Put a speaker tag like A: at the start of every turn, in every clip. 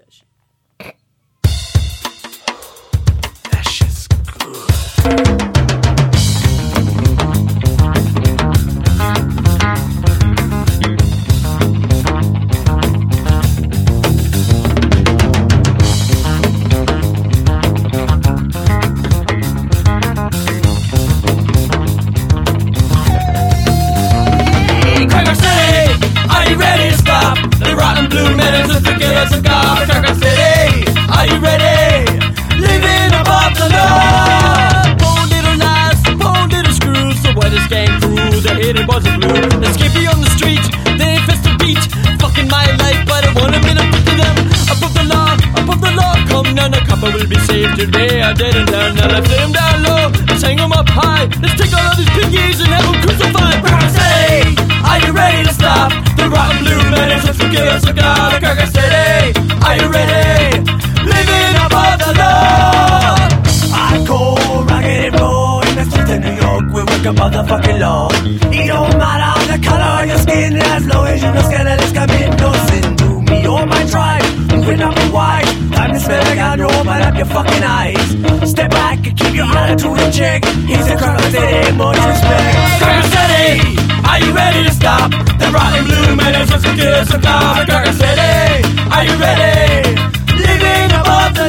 A: English.
B: That shit's good.
C: Cracker City, are you ready? Living above the law. Poor little lies, poor little screws. So what is gang crew? The hated boys are blue. They skippy on the street, they infest the beat. Fucking my life, but I want a minute to them. Above the law, come none. A couple will be saved today. I didn't learn. Now let's lay them down low. Let's hang them up high. Let's take all of these piggies and have them crucified. Cracker City, are you ready to stop the rotten blue men? Let's forgive us, God. Cracker City, are you ready? Living above the law. I go ragged and roll in the streets of New York. We work a motherfucking law. It don't matter the color of your skin, as long as you no scandalous commit no sin to me or my tribe. Moving up and wide, time to smell like I open up your fucking eyes. Step back and keep your attitude in check. He's a Cracker City, much respect. Cracker City, are you ready to stop the rotten blue men? It's just a kiss of God. Cracker City, are you ready? Living above the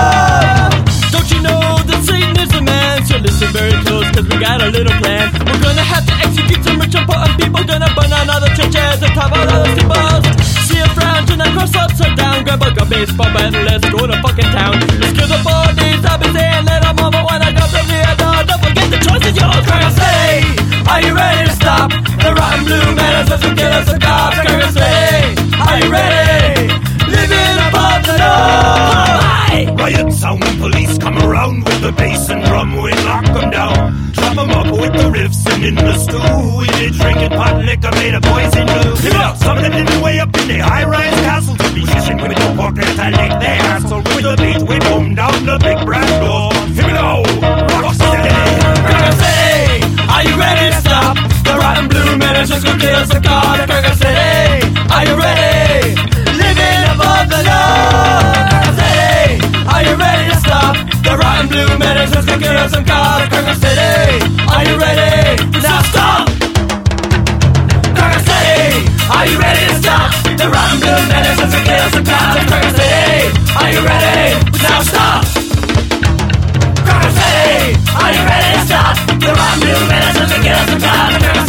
C: law. Don't you know that Satan is a man? So listen very close, cause we got a little plan. We're gonna have to execute some rich important people. Gonna burn down all the churches and top all the steeples. See a frown, turn that cross upside down. Grab a gun, baseball bat, and let's go to fucking town. Let's kill the bodies, I'll be saying let them over when I got from the door. Don't forget the choice is yours. Cracker City, are you ready to stop the rotten blue men? Let's kill us a cops. Cracker City, are you ready? Living above the law.
D: Riot sound when police come around with the bass and drum. We lock them down, chop them up with the riffs and in the stew. We did drinking pot liquor made of poison blue. Give it up, some of them living way up in the high-rise castles. Musician women don't walk their time like their asshole. With the beat we boom down the big brass door. Here we go, rock steady.
C: Cracker City, are you ready to stop the rotten blue men? It's just gonna kill us a god. Cracker City, are you ready? Living above the law. Cracker City, are you ready to stop the rotten blue men? It's just gonna kill us a god. Cracker City, are you ready? Now stop. Cracker City, are you ready to stop the rotten blue men? It's just gonna kill us a god. Cracker City, are you ready? Now stop. Cracker City, are you ready to stop the rotten blue men? It's just gonna kill us a god.